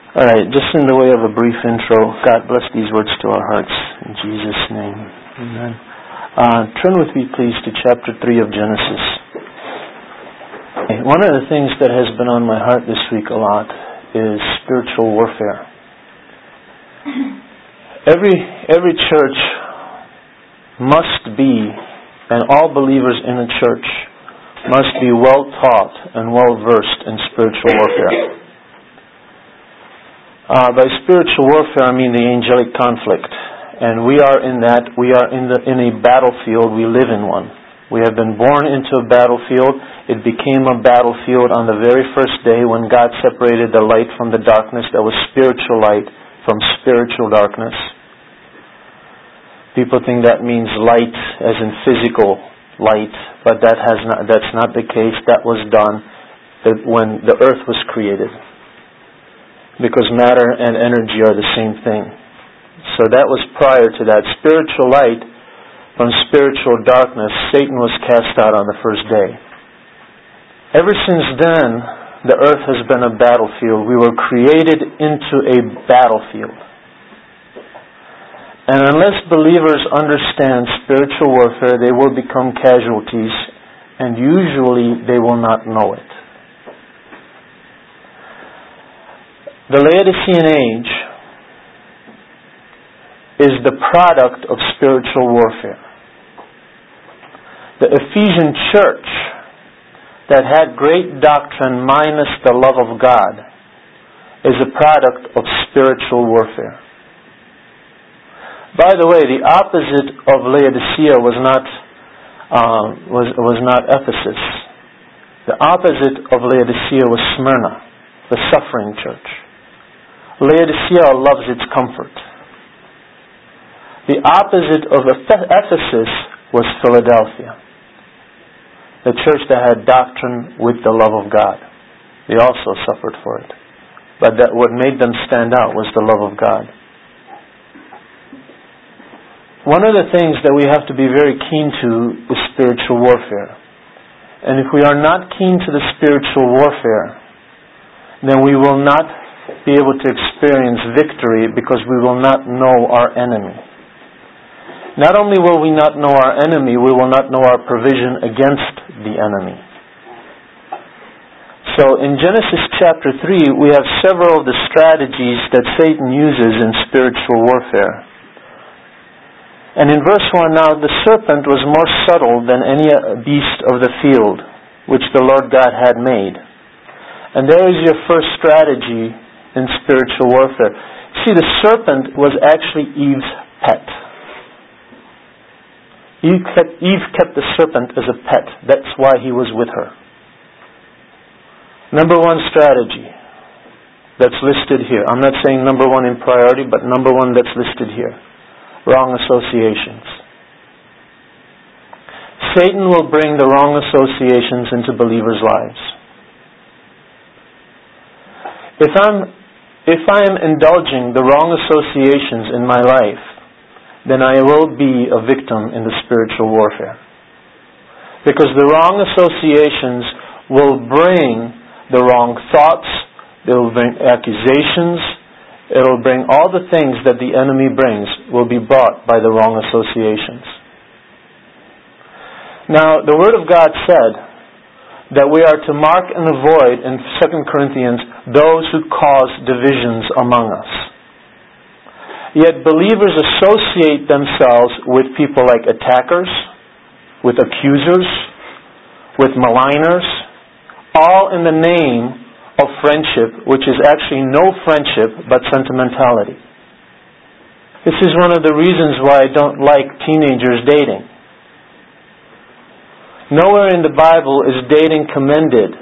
All right, just in the way of a brief intro, God bless these words to our hearts. In Jesus' name, amen. Turn with me, please, to chapter 3 of Genesis. One of the things that has been on my heart this week a lot is spiritual warfare. Every church must be, and all believers in a church must be well taught and well versed in spiritual warfare. By spiritual warfare, I mean the angelic conflict. And we are in that. We are in a battlefield. We live in one. We have been born into a battlefield. It became a battlefield on the very first day when God separated the light from the darkness. That was spiritual light from spiritual darkness. People think that means light as in physical light, but that's not the case. That was done when the earth was created, because matter and energy are the same thing. So that was prior to that. Spiritual light from spiritual darkness, Satan was cast out on the first day. Ever since then, the earth has been a battlefield. We were created into a battlefield. And unless believers understand spiritual warfare, they will become casualties, and usually they will not know it. The Laodicean age is the product of spiritual warfare. The Ephesian church that had great doctrine minus the love of God is a product of spiritual warfare. By the way, the opposite of Laodicea was not Ephesus. The opposite of Laodicea was Smyrna, the suffering church. Laodicea loves its comfort. The opposite of Ephesus was Philadelphia, the church that had doctrine with the love of God. They also suffered for it. But what made them stand out was the love of God. One of the things that we have to be very keen to is spiritual warfare. And if we are not keen to the spiritual warfare, then we will not be able to experience victory, because we will not know our enemy. Not only will we not know our enemy, we will not know our provision against the enemy. So in Genesis chapter 3, we have several of the strategies that Satan uses in spiritual warfare. And in verse 1, now the serpent was more subtle than any beast of the field which the Lord God had made. And there is your first strategy in spiritual warfare. See, the serpent was actually Eve's pet. Eve kept the serpent as a pet. That's why he was with her. Number one strategy that's listed here. I'm not saying number one in priority, but number one that's listed here. Wrong associations. Satan will bring the wrong associations into believers' lives. If I am indulging the wrong associations in my life, then I will be a victim in the spiritual warfare. Because the wrong associations will bring the wrong thoughts, they will bring accusations, it will bring all the things that the enemy brings will be brought by the wrong associations. Now, the Word of God said that we are to mark and avoid, in 2 Corinthians, those who cause divisions among us. Yet believers associate themselves with people like attackers, with accusers, with maligners, all in the name of friendship, which is actually no friendship but sentimentality. This is one of the reasons why I don't like teenagers dating. Nowhere in the Bible is dating commended.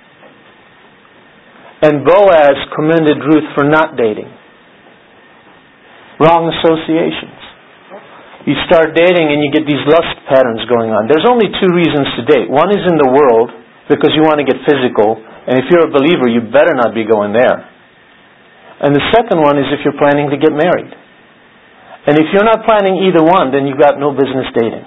And Boaz commended Ruth for not dating. Wrong associations. You start dating and you get these lust patterns going on. There's only two reasons to date. One is in the world, because you want to get physical. And if you're a believer, you better not be going there. And the second one is if you're planning to get married. And if you're not planning either one, then you've got no business dating.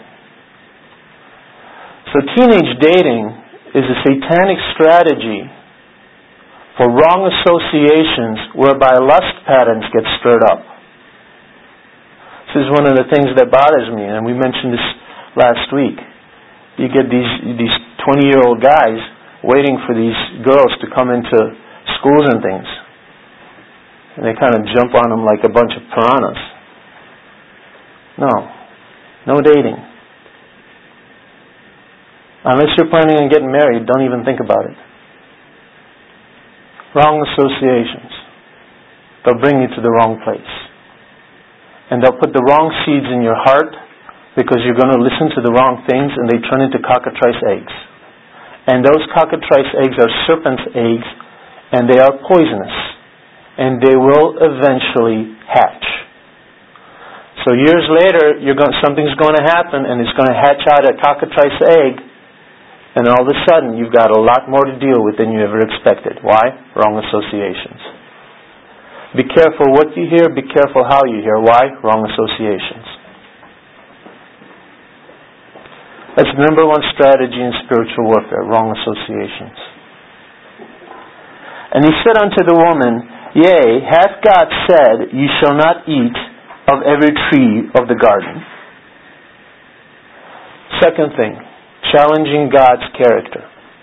So teenage dating is a satanic strategy for wrong associations whereby lust patterns get stirred up. This is one of the things that bothers me, and we mentioned this last week. You get these 20-year-old guys waiting for these girls to come into schools and things. And they kind of jump on them like a bunch of piranhas. No dating. Unless you're planning on getting married, don't even think about it. Wrong associations. They'll bring you to the wrong place. And they'll put the wrong seeds in your heart because you're going to listen to the wrong things and they turn into cockatrice eggs. And those cockatrice eggs are serpent's eggs and they are poisonous. And they will eventually hatch. So years later, something's going to happen and it's going to hatch out a cockatrice egg. And all of a sudden, you've got a lot more to deal with than you ever expected. Why? Wrong associations. Be careful what you hear. Be careful how you hear. Why? Wrong associations. That's the number one strategy in spiritual warfare. Wrong associations. And he said unto the woman, Yea, hath God said, Ye shall not eat of every tree of the garden. Second thing, challenging God's character.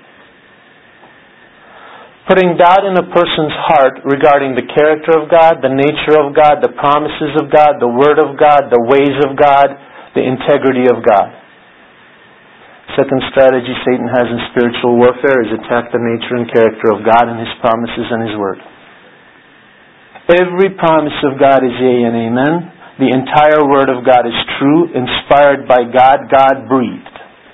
Putting doubt in a person's heart regarding the character of God, the nature of God, the promises of God, the Word of God, the ways of God, the integrity of God. Second strategy Satan has in spiritual warfare is attack the nature and character of God and His promises and His Word. Every promise of God is yea and amen. The entire Word of God is true, inspired by God, God-breathed.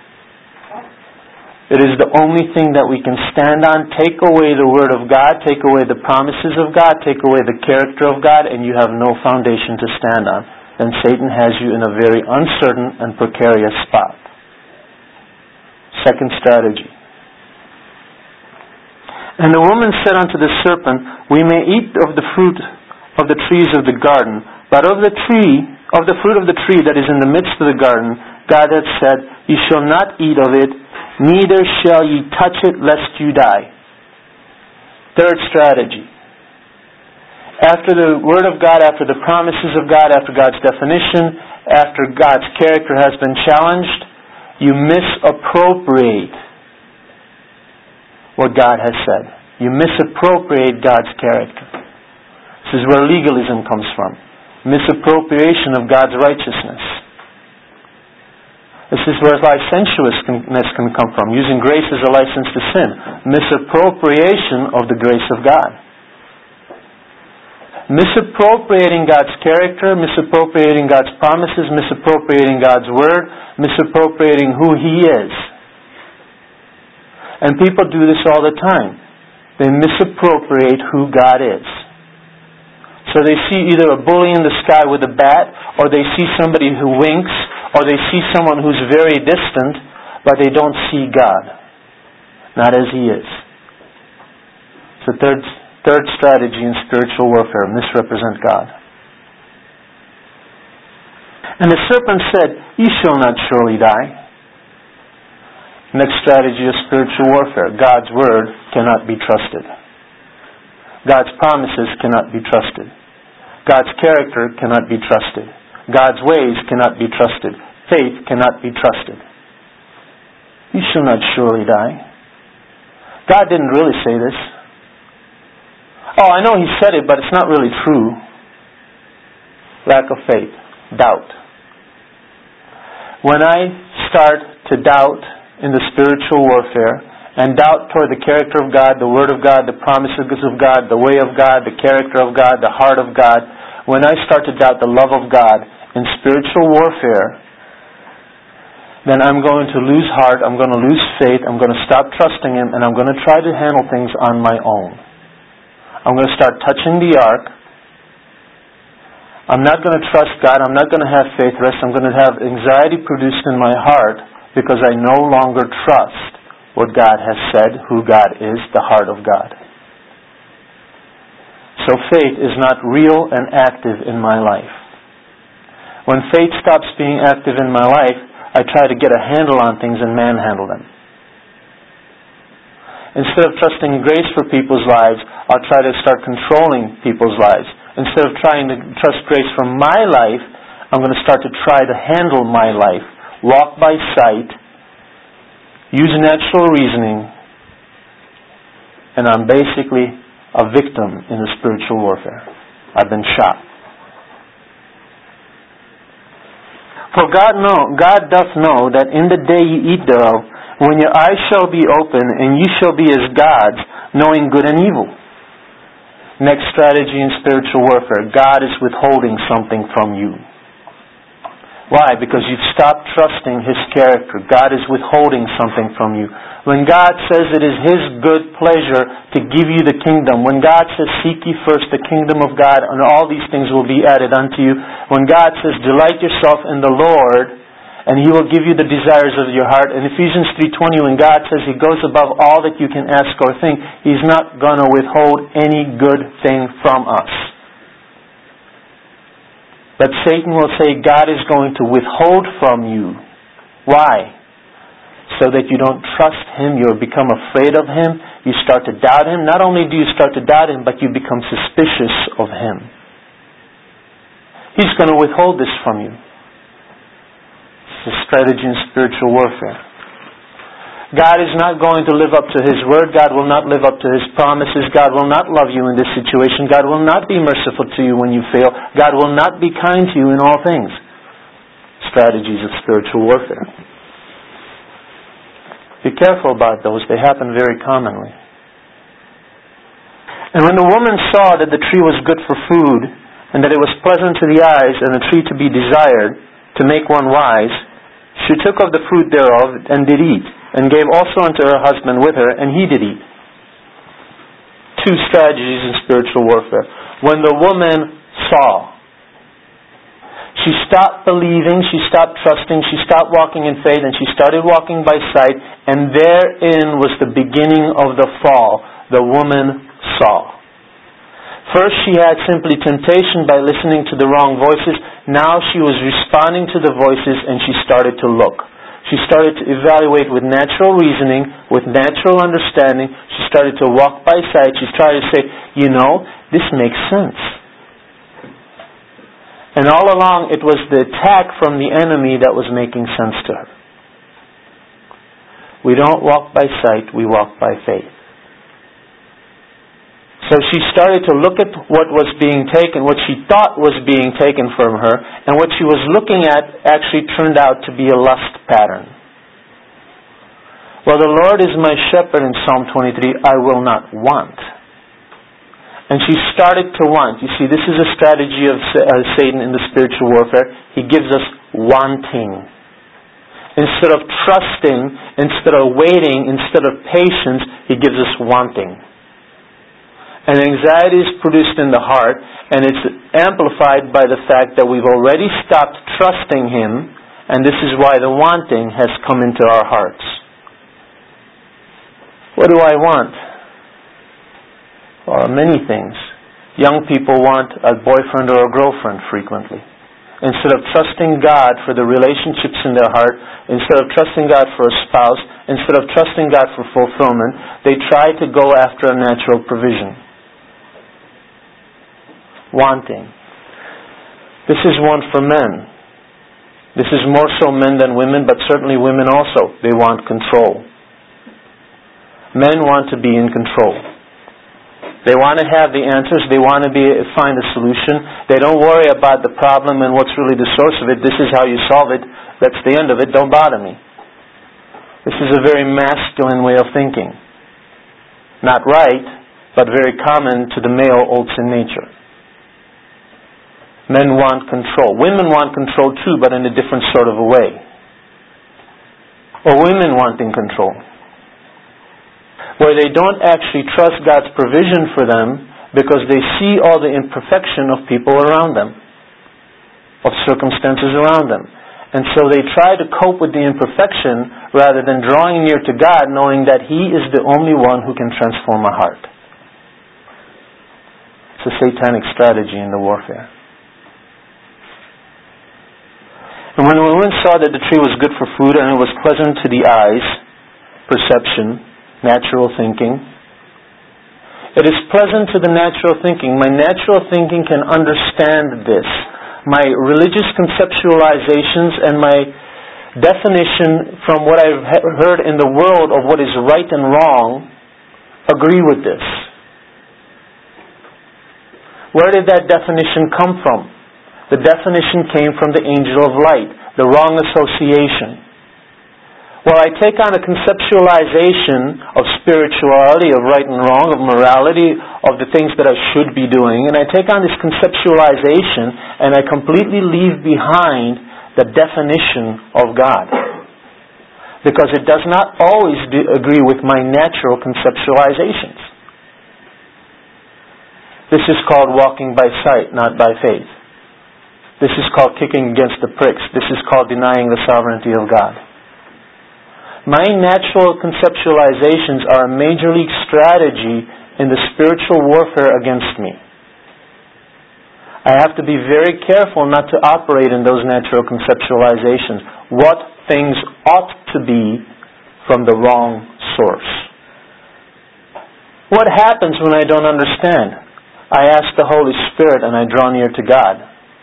It is the only thing that we can stand on. Take away the Word of God, take away the promises of God, take away the character of God, and you have no foundation to stand on. Then Satan has you in a very uncertain and precarious spot. Second strategy. And the woman said unto the serpent, We may eat of the fruit of the trees of the garden, but of the fruit of the tree that is in the midst of the garden, God hath said, Ye shall not eat of it, neither shall ye touch it, lest you die. Third strategy. After the Word of God, after the promises of God, after God's definition, after God's character has been challenged, you misappropriate what God has said. You misappropriate God's character. This is where legalism comes from. Misappropriation of God's righteousness. This is where licentiousness can come from, using grace as a license to sin. Misappropriation of the grace of God. Misappropriating God's character, misappropriating God's promises, misappropriating God's Word, misappropriating who He is. And people do this all the time. They misappropriate who God is. So they see either a bully in the sky with a bat, or they see somebody who winks, or they see someone who's very distant, but they don't see God. Not as He is. So third strategy in spiritual warfare, misrepresent God. And the serpent said, Ye shall not surely die. Next strategy of spiritual warfare, God's Word cannot be trusted. God's promises cannot be trusted. God's character cannot be trusted. God's ways cannot be trusted. Faith cannot be trusted. You shall not surely die. God didn't really say this. Oh, I know He said it, but it's not really true. Lack of faith. Doubt. When I start to doubt in the spiritual warfare, and doubt toward the character of God, the Word of God, the promises of God, the way of God, the character of God, the heart of God, when I start to doubt the love of God in spiritual warfare, then I'm going to lose heart, I'm going to lose faith, I'm going to stop trusting Him, and I'm going to try to handle things on my own. I'm going to start touching the ark. I'm not going to trust God, I'm not going to have faith rest, I'm going to have anxiety produced in my heart because I no longer trust what God has said, who God is, the heart of God. So faith is not real and active in my life. When faith stops being active in my life, I try to get a handle on things and manhandle them. Instead of trusting grace for people's lives, I'll try to start controlling people's lives. Instead of trying to trust grace for my life, I'm going to start to try to handle my life. Walk by sight, use natural reasoning, and I'm basically a victim in the spiritual warfare. I've been shot. For God doth know that in the day ye eat thereof, when your eyes shall be open, and ye shall be as gods, knowing good and evil. Next strategy in spiritual warfare. God is withholding something from you. Why? Because you've stopped trusting His character. God is withholding something from you. When God says it is His good pleasure to give you the kingdom, when God says, seek ye first the kingdom of God, and all these things will be added unto you, when God says, delight yourself in the Lord, and He will give you the desires of your heart. In Ephesians 3:20, when God says He goes above all that you can ask or think, He's not going to withhold any good thing from us. But Satan will say God is going to withhold from you. Why? So that you don't trust Him, you become afraid of Him, you start to doubt Him. Not only do you start to doubt Him, but you become suspicious of Him. He's going to withhold this from you. It's a strategy in spiritual warfare. God is not going to live up to His word. God will not live up to His promises. God will not love you in this situation. God will not be merciful to you when you fail. God will not be kind to you in all things. Strategies of spiritual warfare. Be careful about those. They happen very commonly. And when the woman saw that the tree was good for food, and that it was pleasant to the eyes, and a tree to be desired, to make one wise, she took of the fruit thereof, and did eat, and gave also unto her husband with her, and he did eat. Two strategies in spiritual warfare. When the woman saw, she stopped believing, she stopped trusting, she stopped walking in faith, and she started walking by sight, and therein was the beginning of the fall. The woman saw. First she had simply temptation by listening to the wrong voices. Now she was responding to the voices, and she started to look. She started to evaluate with natural reasoning, with natural understanding. She started to walk by sight. She started to say, this makes sense. And all along it was the attack from the enemy that was making sense to her. We don't walk by sight, we walk by faith. So she started to look at what was being taken, what she thought was being taken from her, and what she was looking at actually turned out to be a lust pattern. Well, the Lord is my shepherd in Psalm 23, I will not want. And she started to want. You see, this is a strategy of Satan in the spiritual warfare. He gives us wanting. Instead of trusting, instead of waiting, instead of patience, he gives us wanting. And anxiety is produced in the heart, and it's amplified by the fact that we've already stopped trusting Him, and this is why the wanting has come into our hearts. What do I want? Well, many things. Young people want a boyfriend or a girlfriend frequently. Instead of trusting God for the relationships in their heart, instead of trusting God for a spouse, instead of trusting God for fulfillment, they try to go after a natural provision. Wanting. This is one for men. This is more so men than women, but certainly women also. They want control. Men want to be in control. They want to have the answers. They want to find a solution. They don't worry about the problem and what's really the source of it. This is how you solve it. That's the end of it. Don't bother me. This is a very masculine way of thinking. Not right, but very common to the male Olsen nature. Men want control. Women want control too, but in a different sort of a way. Or women wanting control. Where they don't actually trust God's provision for them because they see all the imperfection of people around them, of circumstances around them. And so they try to cope with the imperfection rather than drawing near to God, knowing that He is the only one who can transform a heart. It's a satanic strategy in the warfare. And when the woman saw that the tree was good for food and it was pleasant to the eyes, perception, natural thinking. It is pleasant to the natural thinking. My natural thinking can understand this. My religious conceptualizations and my definition from what I've heard in the world of what is right and wrong agree with this. Where did that definition come from? The definition came from the angel of light, the wrong association. Well, I take on a conceptualization of spirituality, of right and wrong, of morality, of the things that I should be doing, and I take on this conceptualization and I completely leave behind the definition of God. Because it does not always agree with my natural conceptualizations. This is called walking by sight, not by faith. This is called kicking against the pricks. This is called denying the sovereignty of God. My natural conceptualizations are a major league strategy in the spiritual warfare against me. I have to be very careful not to operate in those natural conceptualizations. What things ought to be from the wrong source. What happens when I don't understand? I ask the Holy Spirit and I draw near to God.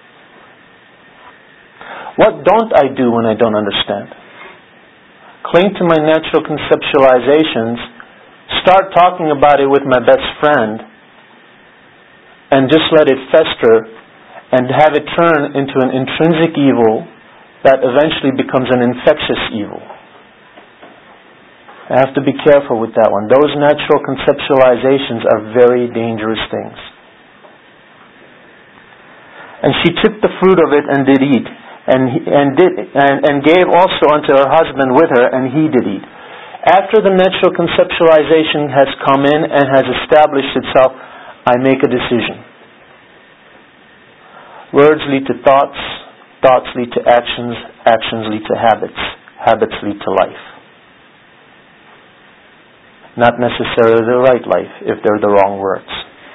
What don't I do when I don't understand? Cling to my natural conceptualizations, start talking about it with my best friend, and just let it fester and have it turn into an intrinsic evil that eventually becomes an infectious evil. I have to be careful with that one. Those natural conceptualizations are very dangerous things. And she took the fruit of it and did eat. And gave also unto her husband with her, and he did eat. After the natural conceptualization has come in and has established itself, I make a decision. Words lead to thoughts, thoughts lead to actions, actions lead to habits, habits lead to life. Not necessarily the right life, if they're the wrong words.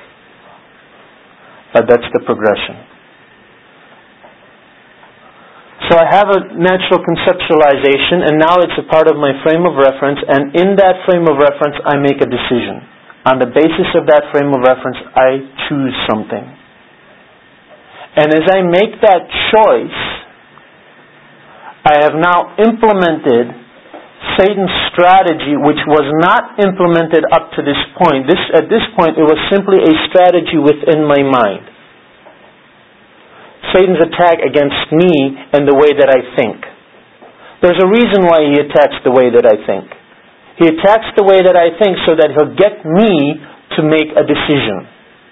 But that's the progression. So I have a natural conceptualization, and now it's a part of my frame of reference, and in that frame of reference I make a decision. On the basis of that frame of reference, I choose something. And as I make that choice, I have now implemented Satan's strategy, which was not implemented up to this point. At this point, it was simply a strategy within my mind. Satan's attack against me and the way that I think. There's a reason why he attacks the way that I think. He attacks the way that I think so that he'll get me to make a decision.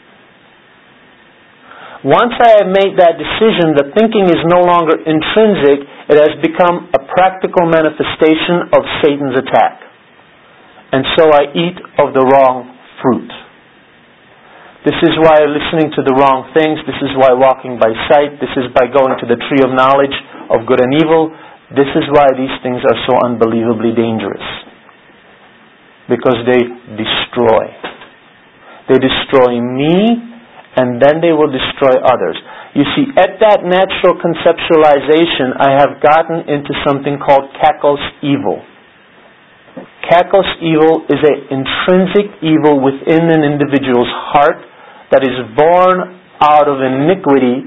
Once I have made that decision, the thinking is no longer intrinsic. It has become a practical manifestation of Satan's attack. And so I eat of the wrong fruit. This is why listening to the wrong things. This is why walking by sight. This is by going to the tree of knowledge of good and evil. This is why these things are so unbelievably dangerous. Because they destroy. They destroy me, and then they will destroy others. You see, at that natural conceptualization, I have gotten into something called kakos evil. Kakos evil is an intrinsic evil within an individual's heart that is born out of iniquity,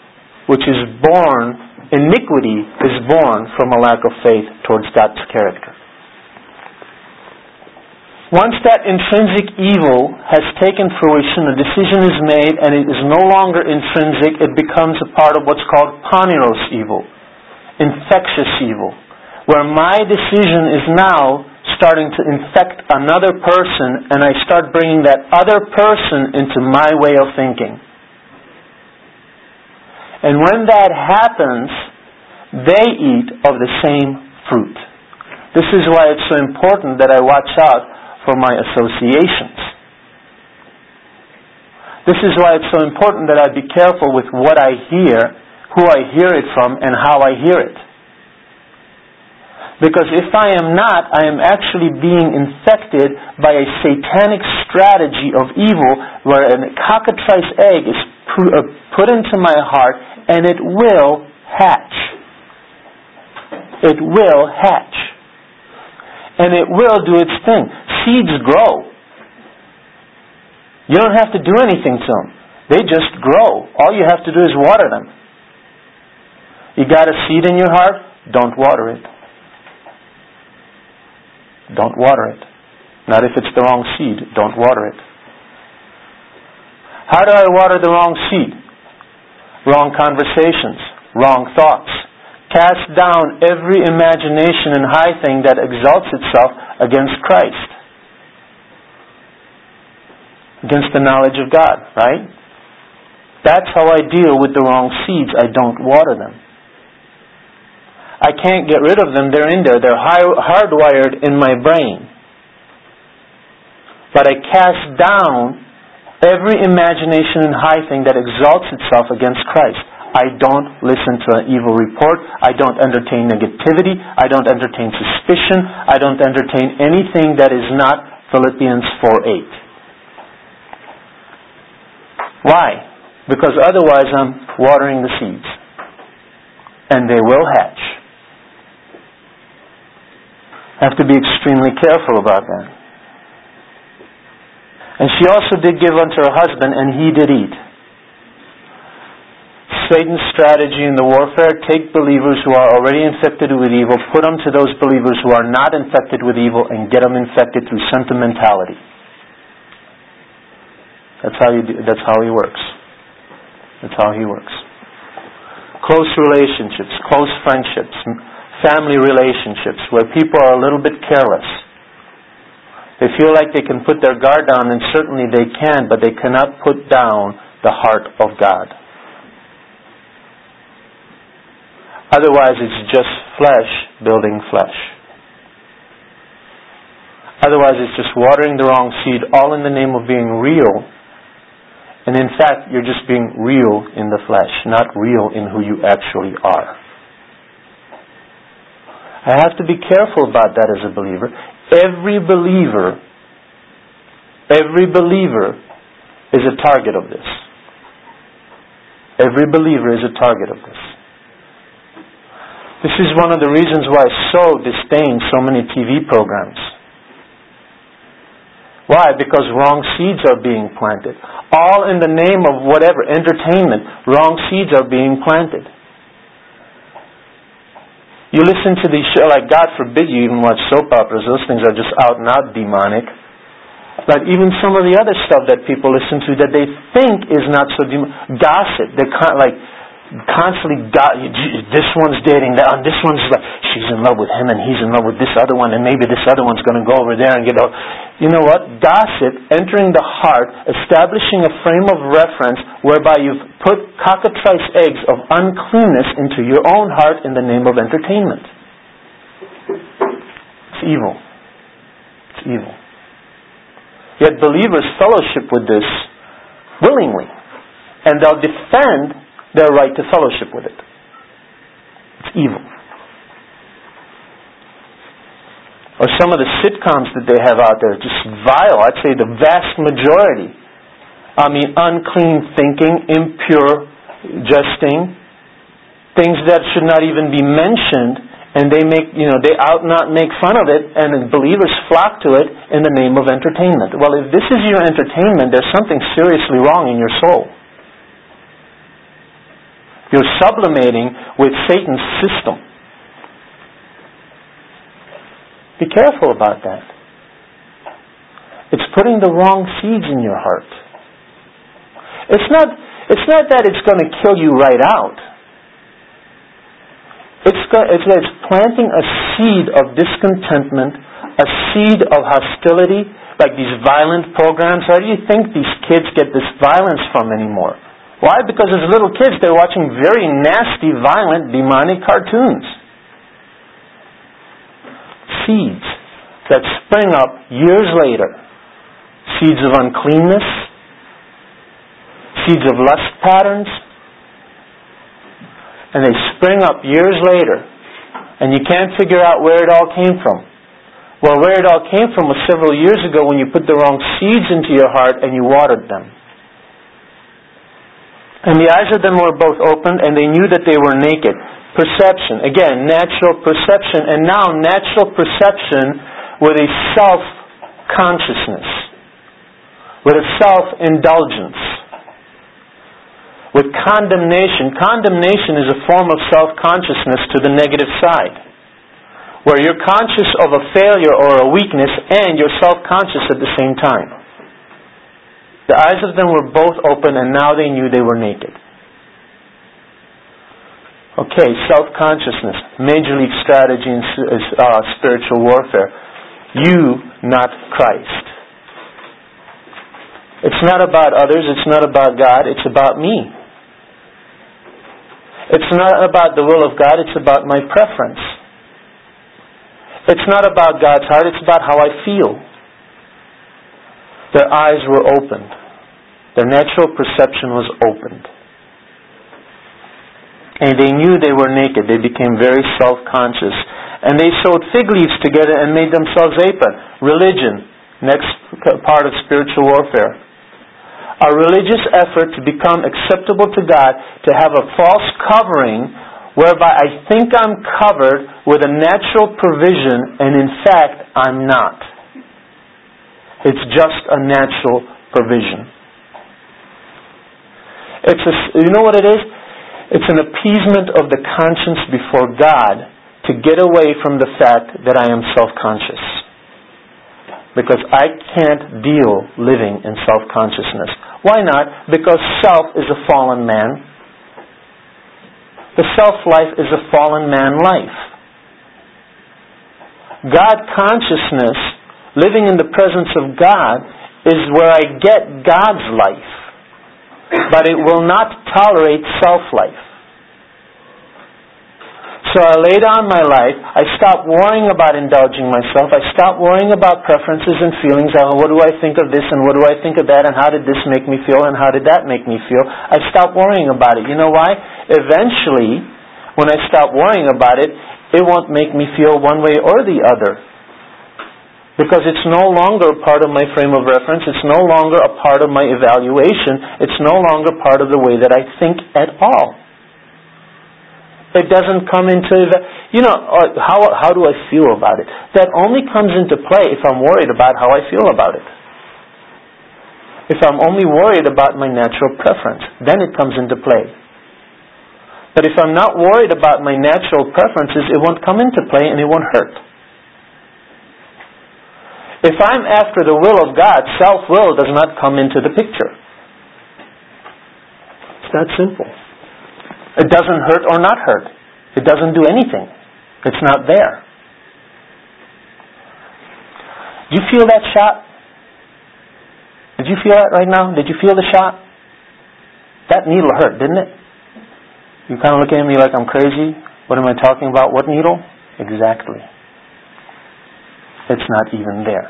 iniquity is born from a lack of faith towards God's character. Once that intrinsic evil has taken fruition, a decision is made, and it is no longer intrinsic, it becomes a part of what's called paniros evil, infectious evil, where my decision is now starting to infect another person, and I start bringing that other person into my way of thinking. And when that happens, they eat of the same fruit. This is why it's so important that I watch out for my associations. This is why it's so important that I be careful with what I hear, who I hear it from, and how I hear it. Because if I am not, I am actually being infected by a satanic strategy of evil where a cockatrice egg is put into my heart, and it will hatch. It will hatch. And it will do its thing. seeds grow. You don't have to do anything to them. They just grow. All you have to do is water them. You got a seed in your heart? Don't water it. Don't water it. Not if it's the wrong seed. Don't water it. How do I water the wrong seed? Wrong conversations. Wrong thoughts. Cast down every imagination and high thing that exalts itself against Christ. Against the knowledge of God, right? That's how I deal with the wrong seeds. I don't water them. I can't get rid of them. They're in there. They're hardwired in my brain. But I cast down every imagination and high thing that exalts itself against Christ. I don't listen to an evil report. I don't entertain negativity. I don't entertain suspicion. I don't entertain anything that is not Philippians 4:8. Why? Because otherwise I'm watering the seeds. And they will hatch. I have to be extremely careful about that. And she also did give unto her husband, and he did eat. Satan's strategy in the warfare: take believers who are already infected with evil, put them to those believers who are not infected with evil, and get them infected through sentimentality. That's how he works. That's how he works. Close relationships, close friendships, family relationships, where people are a little bit careless. They feel like they can put their guard down, and certainly they can, but they cannot put down the heart of God. Otherwise, it's just flesh building flesh. Otherwise, it's just watering the wrong seed, all in the name of being real. And in fact, you're just being real in the flesh, not real in who you actually are. I have to be careful about that as a believer. Every believer is a target of this. Every believer is a target of this. This is one of the reasons why I so disdain so many TV programs. Why? Because wrong seeds are being planted. All in the name of whatever, entertainment, wrong seeds are being planted. You listen to these shows, like God forbid you even watch soap operas. Those things are just out and out demonic. But even some of the other stuff that people listen to that they think is not so demonic. Gossip. They're constantly, this one's dating that, and this one's like, she's in love with him and he's in love with this other one, and maybe this other one's going to go over there and get out. You know what? Gossip, entering the heart, establishing a frame of reference whereby you've put cockatrice eggs of uncleanness into your own heart in the name of entertainment. It's evil. It's evil. Yet believers fellowship with this willingly, and they'll defend their right to fellowship with it. It's evil. Or some of the sitcoms that they have out there, just vile. I'd say the vast majority. Unclean thinking, impure jesting, things that should not even be mentioned, and they out and out make fun of it, and believers flock to it in the name of entertainment. Well, if this is your entertainment, there's something seriously wrong in your soul. You're sublimating with Satan's system. Be careful about that. It's putting the wrong seeds in your heart. It's not that it's going to kill you right out. It's planting a seed of discontentment, a seed of hostility, like these violent programs. Where do you think these kids get this violence from anymore? Why? Because as little kids, they're watching very nasty, violent, demonic cartoons. Seeds that spring up years later. Seeds of uncleanness. Seeds of lust patterns. And they spring up years later. And you can't figure out where it all came from. Well, where it all came from was several years ago when you put the wrong seeds into your heart and you watered them. And the eyes of them were both opened, and they knew that they were naked. Perception. Again, natural perception. And now natural perception with a self-consciousness, with a self-indulgence, with condemnation. Condemnation is a form of self-consciousness to the negative side, where you're conscious of a failure or a weakness and you're self-conscious at the same time. The eyes of them were both open and now they knew they were naked. Okay, self-consciousness, major league strategy in spiritual warfare. You, not Christ. It's not about others, it's not about God, it's about me. It's not about the will of God, it's about my preference. It's not about God's heart, it's about how I feel. Their eyes were opened. Their natural perception was opened. And they knew they were naked. They became very self-conscious. And they sewed fig leaves together and made themselves apron. Religion, next part of spiritual warfare. A religious effort to become acceptable to God, to have a false covering whereby I think I'm covered with a natural provision and in fact I'm not. It's just a natural provision. You know what it is? It's an appeasement of the conscience before God to get away from the fact that I am self-conscious. Because I can't deal living in self-consciousness. Why not? Because self is a fallen man. The self-life is a fallen man life. God consciousness, living in the presence of God, is where I get God's life. But it will not tolerate self-life. So I lay down my life. I stop worrying about indulging myself. I stop worrying about preferences and feelings. What do I think of this and what do I think of that and how did this make me feel and how did that make me feel? I stop worrying about it. You know why? Eventually, when I stop worrying about it, it won't make me feel one way or the other. Because it's no longer part of my frame of reference. It's no longer a part of my evaluation. It's no longer part of the way that I think at all. It doesn't come into... how do I feel about it? That only comes into play if I'm worried about how I feel about it. If I'm only worried about my natural preference, then it comes into play. But if I'm not worried about my natural preferences, it won't come into play and it won't hurt. If I'm after the will of God, self-will does not come into the picture. It's that simple. It doesn't hurt or not hurt. It doesn't do anything. It's not there. Do you feel that shot? Did you feel that right now? Did you feel the shot? That needle hurt, didn't it? You kind of look at me like I'm crazy. What am I talking about? What needle? Exactly. It's not even there.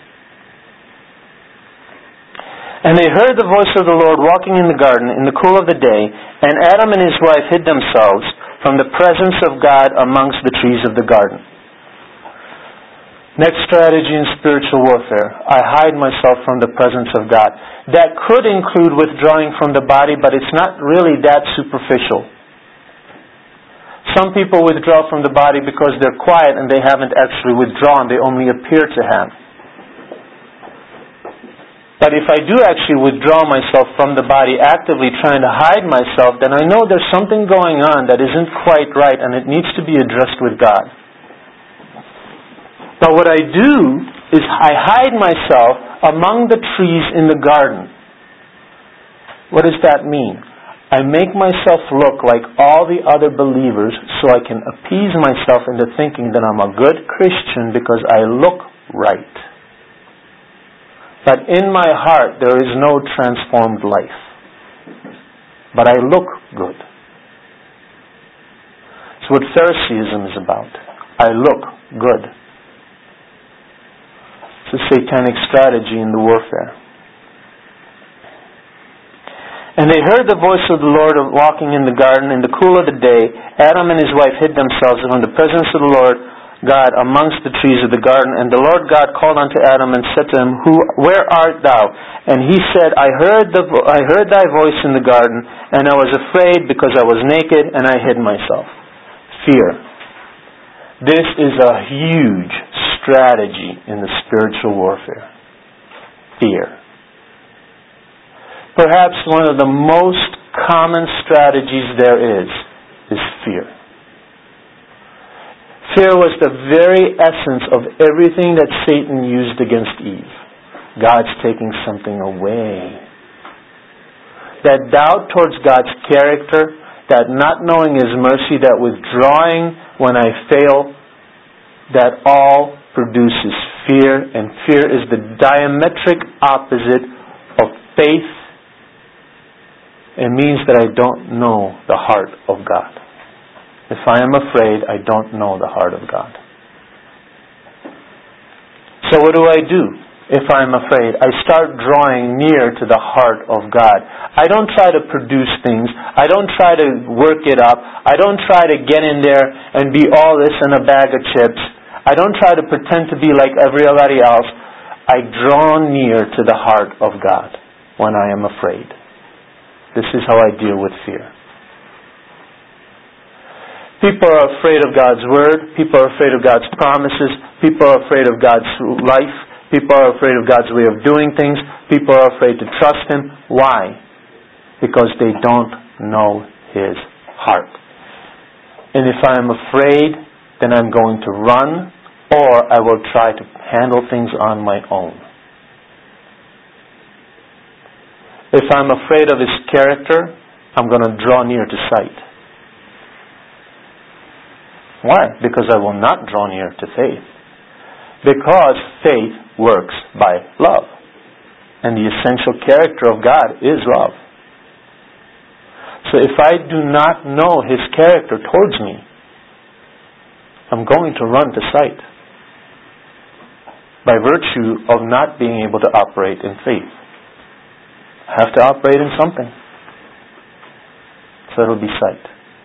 And they heard the voice of the Lord walking in the garden in the cool of the day, and Adam and his wife hid themselves from the presence of God amongst the trees of the garden. Next strategy in spiritual warfare. I hide myself from the presence of God. That could include withdrawing from the body, but it's not really that superficial. Some people withdraw from the body because they're quiet and they haven't actually withdrawn. They only appear to have. But if I do actually withdraw myself from the body, actively trying to hide myself, then I know there's something going on that isn't quite right and it needs to be addressed with God. But what I do is I hide myself among the trees in the garden. What does that mean? I make myself look like all the other believers so I can appease myself into thinking that I'm a good Christian because I look right. But in my heart there is no transformed life. But I look good. It's what Phariseeism is about. I look good. It's a satanic strategy in the warfare. And they heard the voice of the Lord walking in the garden in the cool of the day. Adam and his wife hid themselves from the presence of the Lord God amongst the trees of the garden. And the Lord God called unto Adam and said to him, Where art thou? And he said, I heard thy voice in the garden, and I was afraid because I was naked, and I hid myself. Fear. This is a huge strategy in the spiritual warfare. Fear. Perhaps one of the most common strategies there is fear. Fear was the very essence of everything that Satan used against Eve. God's taking something away. That doubt towards God's character, that not knowing His mercy, that withdrawing when I fail, that all produces fear, and fear is the diametric opposite of faith. It means that I don't know the heart of God. If I am afraid, I don't know the heart of God. So what do I do if I'm afraid? I start drawing near to the heart of God. I don't try to produce things. I don't try to work it up. I don't try to get in there and be all this in a bag of chips. I don't try to pretend to be like everybody else. I draw near to the heart of God when I am afraid. This is how I deal with fear. People are afraid of God's Word. People are afraid of God's promises. People are afraid of God's life. People are afraid of God's way of doing things. People are afraid to trust Him. Why? Because they don't know His heart. And if I am afraid, then I'm going to run, or I will try to handle things on my own. If I'm afraid of His character, I'm going to draw near to sight. Why? Because I will not draw near to faith. Because faith works by love. And the essential character of God is love. So if I do not know His character towards me, I'm going to run to sight. By virtue of not being able to operate in faith. I have to operate in something. So it'll be sight.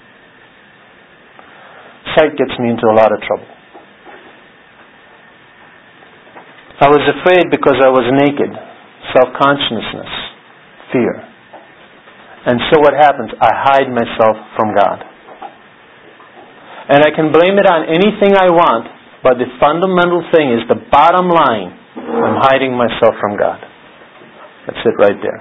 Sight gets me into a lot of trouble. I was afraid because I was naked. Self-consciousness. Fear. And so what happens? I hide myself from God. And I can blame it on anything I want, but the fundamental thing is, the bottom line, I'm hiding myself from God. That's it right there.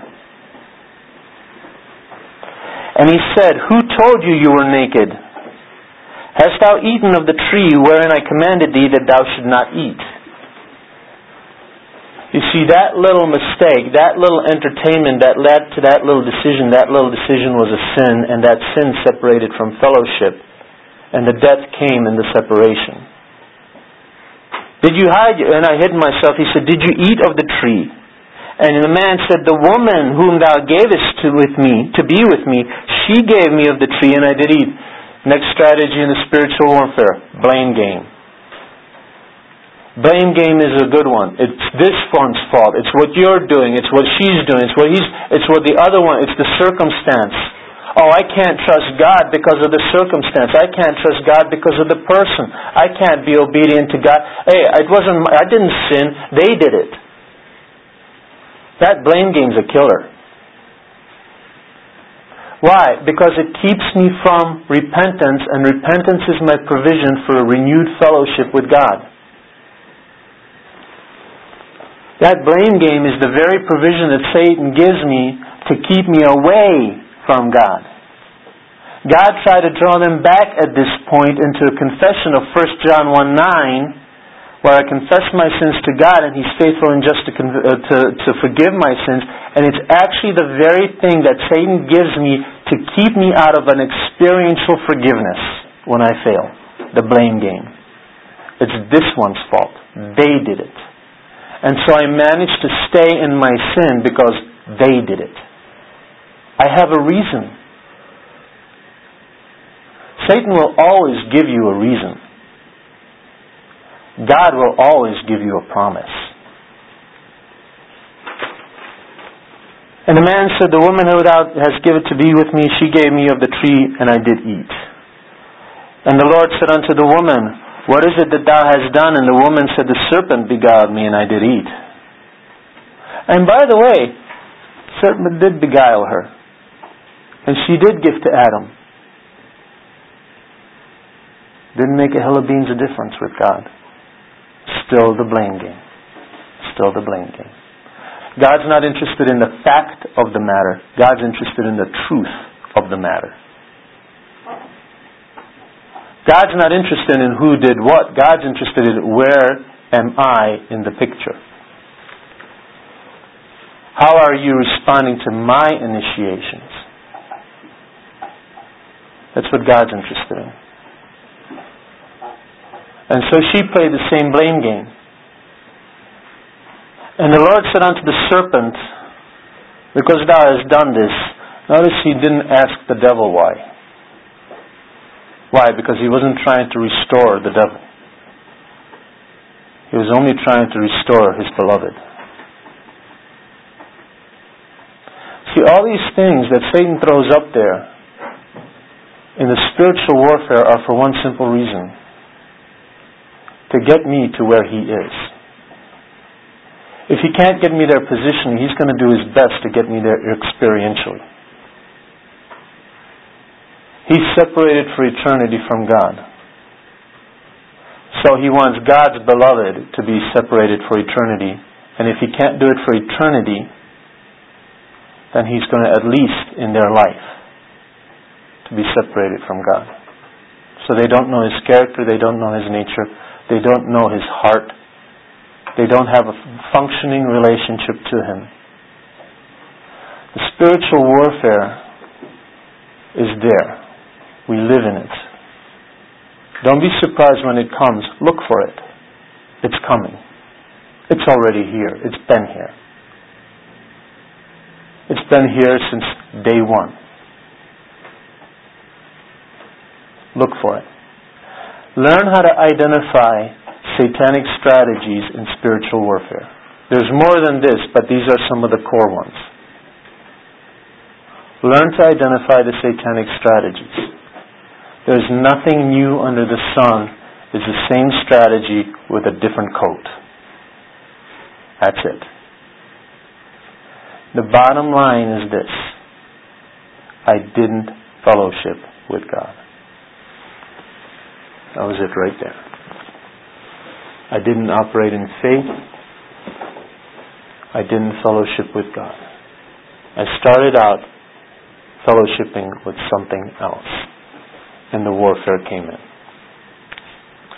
And He said, "Who told you you were naked? Hast thou eaten of the tree wherein I commanded thee that thou should not eat?" You see, that little mistake, that little entertainment that led to that little decision was a sin, and that sin separated from fellowship, and the death came in the separation. Did you hide? And I hid myself. He said, "Did you eat of the tree?" And the man said, "The woman whom thou gavest to be with me, she gave me of the tree, and I did eat." Next strategy in the spiritual warfare, blame game. Blame game is a good one. It's this one's fault. It's what you're doing. It's what she's doing. It's what the other one. It's the circumstance. Oh, I can't trust God because of the circumstance. I can't trust God because of the person. I can't be obedient to God. Hey, I didn't sin. They did it. That blame game's a killer. Why? Because it keeps me from repentance, and repentance is my provision for a renewed fellowship with God. That blame game is the very provision that Satan gives me to keep me away from God. God tried to draw them back at this point into a confession of 1 John 1:9, where I confess my sins to God, and He's faithful and just to forgive my sins. And it's actually the very thing that Satan gives me to keep me out of an experiential forgiveness when I fail. The blame game. It's this one's fault. They did it. And so I managed to stay in my sin because they did it. I have a reason. Satan will always give you a reason. God will always give you a promise. And the man said, "The woman who thou hast given to be with me, she gave me of the tree, and I did eat." And the Lord said unto the woman, "What is it that thou hast done?" And the woman said, "The serpent beguiled me, and I did eat." And by the way, the serpent did beguile her. And she did give to Adam. Didn't make a hill of beans of difference with God. Still the blame game. Still the blame game. God's not interested in the fact of the matter. God's interested in the truth of the matter. God's not interested in who did what. God's interested in where am I in the picture. How are you responding to my initiations? That's what God's interested in. And so she played the same blame game. And the Lord said unto the serpent, because thou hast done this. Notice he didn't ask the devil why. Why? Because he wasn't trying to restore the devil. He was only trying to restore his beloved. See, all these things that Satan throws up there in the spiritual warfare are for one simple reason. To get me to where he is. If he can't get me there positionally, he's going to do his best to get me there experientially. He's separated for eternity from God. So he wants God's beloved to be separated for eternity. And if he can't do it for eternity, then he's going to, at least in their life, to be separated from God. So they don't know his character, they don't know his nature, they don't know his heart, they don't have a functioning relationship to him. The spiritual warfare is there. We live in it. Don't be surprised when it comes. Look for it. It's coming. It's already here. It's been here. It's been here since day one. Look for it. Learn how to identify satanic strategies in spiritual warfare. There's more than this, but these are some of the core ones. Learn to identify the satanic strategies. There's nothing new under the sun. It's the same strategy with a different coat. That's it. The bottom line is this. I didn't fellowship with God. That was it right there. I didn't operate in faith. I didn't fellowship with God. I started out fellowshipping with something else. And the warfare came in.